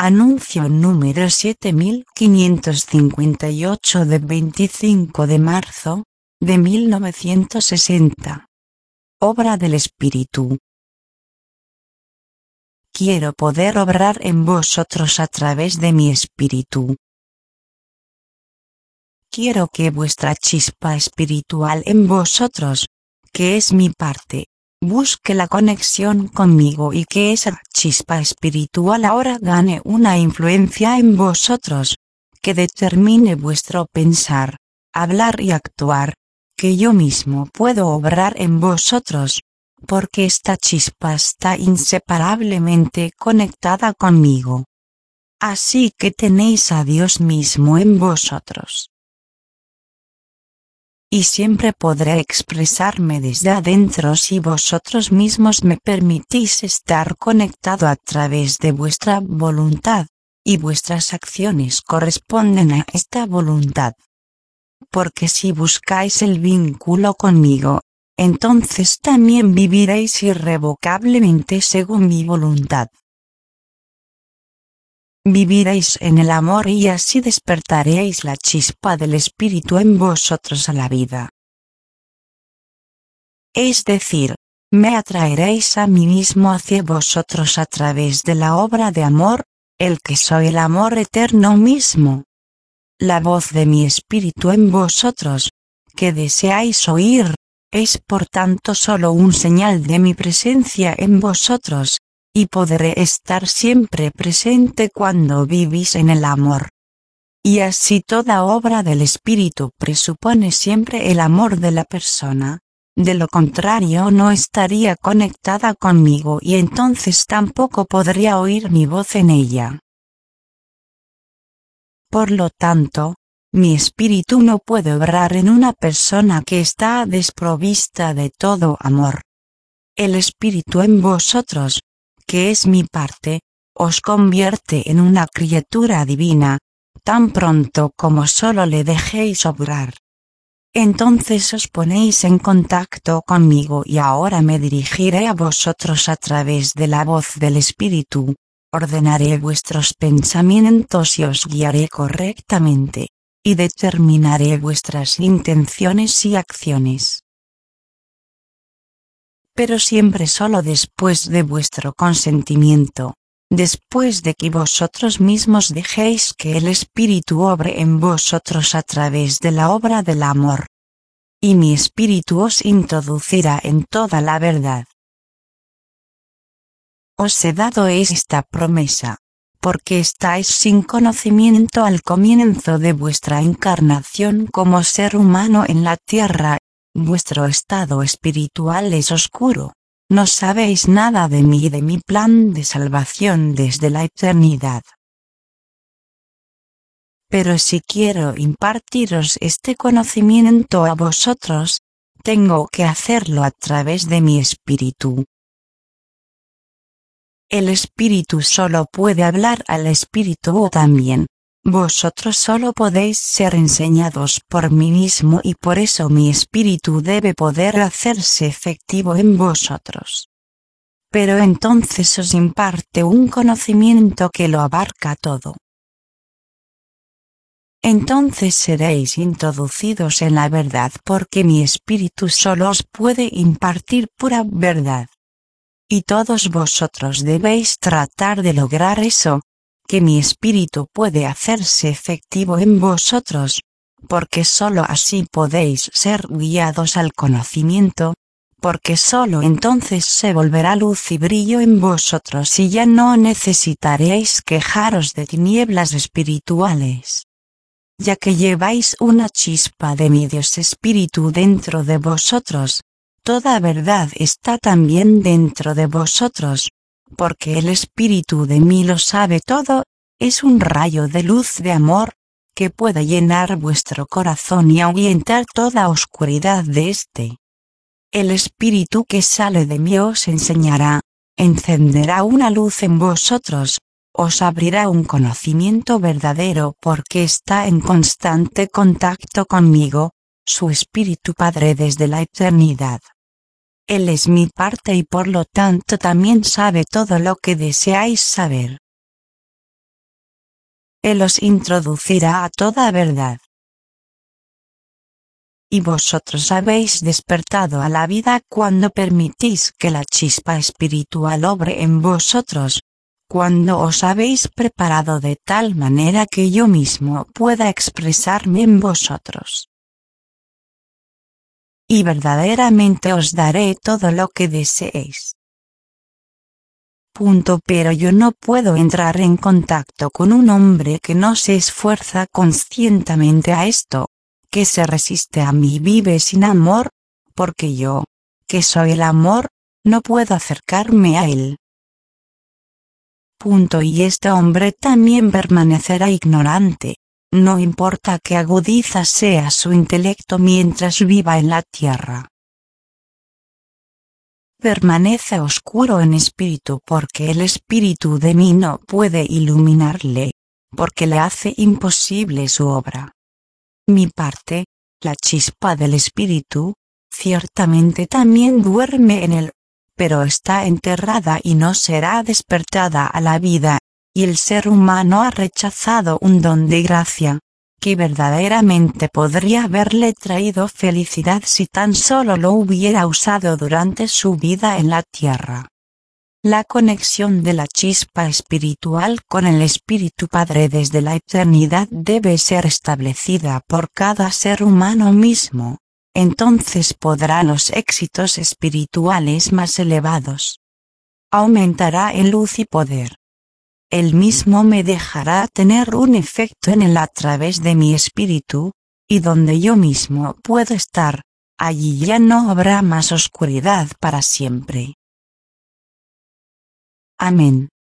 Anuncio número 7558 de 25 de marzo, de 1960. Obra del Espíritu. Quiero poder obrar en vosotros a través de mi espíritu. Quiero que vuestra chispa espiritual en vosotros, que es mi parte, busque la conexión conmigo y que esa chispa espiritual ahora gane una influencia en vosotros, que determine vuestro pensar, hablar y actuar, que yo mismo puedo obrar en vosotros, porque esta chispa está inseparablemente conectada conmigo. Así que tenéis a Dios mismo en vosotros. Y siempre podré expresarme desde adentro si vosotros mismos me permitís estar conectado a través de vuestra voluntad, y vuestras acciones corresponden a esta voluntad. Porque si buscáis el vínculo conmigo, entonces también viviréis irrevocablemente según mi voluntad. Viviréis en el amor y así despertaréis la chispa del Espíritu en vosotros a la vida. Es decir, me atraeréis a mí mismo hacia vosotros a través de la obra de amor, el que soy el amor eterno mismo. La voz de mi Espíritu en vosotros, que deseáis oír, es por tanto solo un señal de mi presencia en vosotros, y podré estar siempre presente cuando vivís en el amor. Y así toda obra del Espíritu presupone siempre el amor de la persona, de lo contrario no estaría conectada conmigo y entonces tampoco podría oír mi voz en ella. Por lo tanto, mi espíritu no puede obrar en una persona que está desprovista de todo amor. El Espíritu en vosotros, que es mi parte, os convierte en una criatura divina, tan pronto como solo le dejéis obrar. Entonces os ponéis en contacto conmigo y ahora me dirigiré a vosotros a través de la voz del Espíritu, ordenaré vuestros pensamientos y os guiaré correctamente, y determinaré vuestras intenciones y acciones. Pero siempre solo después de vuestro consentimiento, después de que vosotros mismos dejéis que el Espíritu obre en vosotros a través de la obra del amor. Y mi Espíritu os introducirá en toda la verdad. Os he dado esta promesa, porque estáis sin conocimiento al comienzo de vuestra encarnación como ser humano en la tierra. Vuestro estado espiritual es oscuro, no sabéis nada de mí y de mi plan de salvación desde la eternidad. Pero si quiero impartiros este conocimiento a vosotros, tengo que hacerlo a través de mi espíritu. El espíritu solo puede hablar al espíritu o también. Vosotros solo podéis ser enseñados por mí mismo y por eso mi espíritu debe poder hacerse efectivo en vosotros. Pero entonces os imparte un conocimiento que lo abarca todo. Entonces seréis introducidos en la verdad porque mi espíritu solo os puede impartir pura verdad. Y todos vosotros debéis tratar de lograr eso, que mi espíritu puede hacerse efectivo en vosotros, porque sólo así podéis ser guiados al conocimiento, porque sólo entonces se volverá luz y brillo en vosotros y ya no necesitaréis quejaros de tinieblas espirituales. Ya que lleváis una chispa de mi Dios Espíritu dentro de vosotros, toda verdad está también dentro de vosotros, porque el Espíritu de mí lo sabe todo, es un rayo de luz de amor, que puede llenar vuestro corazón y ahuyentar toda oscuridad de éste. El Espíritu que sale de mí os enseñará, encenderá una luz en vosotros, os abrirá un conocimiento verdadero porque está en constante contacto conmigo, su Espíritu Padre desde la eternidad. Él es mi parte y por lo tanto también sabe todo lo que deseáis saber. Él os introducirá a toda verdad. Y vosotros habéis despertado a la vida cuando permitís que la chispa espiritual obre en vosotros, cuando os habéis preparado de tal manera que yo mismo pueda expresarme en vosotros. Y verdaderamente os daré todo lo que deseéis. Pero yo no puedo entrar en contacto con un hombre que no se esfuerza conscientemente a esto, que se resiste a mí, vive sin amor, porque yo, que soy el amor, no puedo acercarme a él. Y este hombre también permanecerá ignorante, no importa que agudiza sea su intelecto mientras viva en la tierra. Permanece oscuro en espíritu porque el espíritu de mí no puede iluminarle, porque le hace imposible su obra. Mi parte, la chispa del espíritu, ciertamente también duerme en él, pero está enterrada y no será despertada a la vida, y el ser humano ha rechazado un don de gracia, que verdaderamente podría haberle traído felicidad si tan solo lo hubiera usado durante su vida en la tierra. La conexión de la chispa espiritual con el Espíritu Padre desde la eternidad debe ser establecida por cada ser humano mismo, entonces podrán los éxitos espirituales más elevados. Aumentará en luz y poder. Él mismo me dejará tener un efecto en él a través de mi espíritu, y donde yo mismo puedo estar, allí ya no habrá más oscuridad para siempre. Amén.